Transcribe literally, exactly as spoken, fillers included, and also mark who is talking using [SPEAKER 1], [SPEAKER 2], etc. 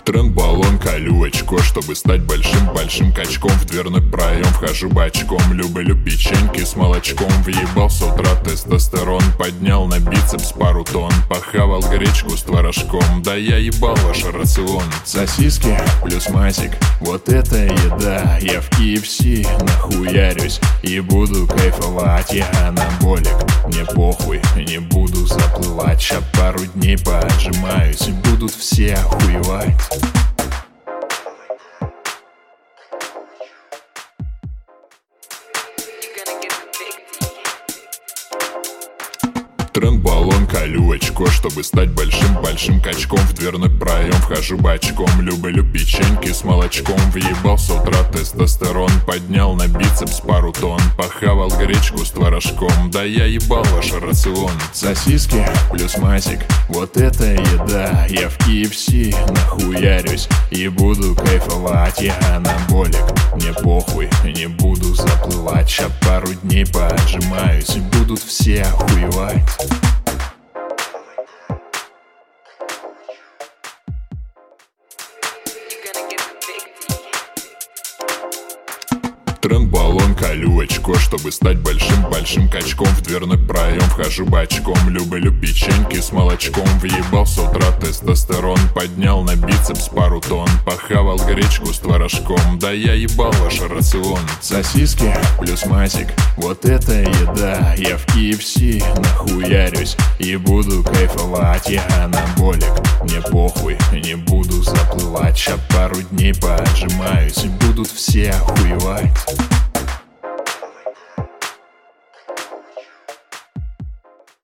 [SPEAKER 1] Тренд, баллон, колю очко, чтобы стать большим-большим качком. В дверной проем вхожу бочком. Люблю печеньки с молочком. Въебал с утра тестостерон. Поднял на бицепс пару тонн. Похавал гречку с творожком. Да я ебал ваш рацион. Сосиски плюс масик, вот это еда. Я в кей эф си нахуярюсь и буду кайфовать. Я анаболик, мне похуй, не буду заплывать. Ща пару дней поотжимаюсь и будут все охуевать. Тренд, баллон, колю очко, чтобы стать большим-большим качком. В дверной проем вхожу бочком. Люблю печеньки с молочком. Въебал с утра тестостерон. Поднял на бицепс пару тонн. Похавал гречку с творожком. Да я ебал ваш рацион. Сосиски плюс масик, вот это еда. Я в кей эф си нахуярюсь и буду кайфовать. Я анаболик, мне похуй, не буду заплывать. Ща пару дней поотжимаюсь и будут все охуевать. Тренд, баллон, колю очко, чтобы стать большим-большим качком. В дверной проем вхожу бочком. Люблю печеньки с молочком. Въебал с утра тестостерон. Поднял на бицепс пару тонн. Похавал гречку с творожком. Да я ебал ваш рацион. Сосиски плюс масик, вот это еда. Я в кей эф си нахуярюсь и буду кайфовать. Я анаболик, мне похуй, не буду заплывать. Ща пару дней поотжимаюсь и будут все охуевать.